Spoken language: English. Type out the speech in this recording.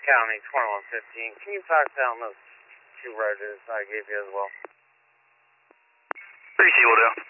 County 2115. Can you pass down those two riders I gave you as well? 3C will do.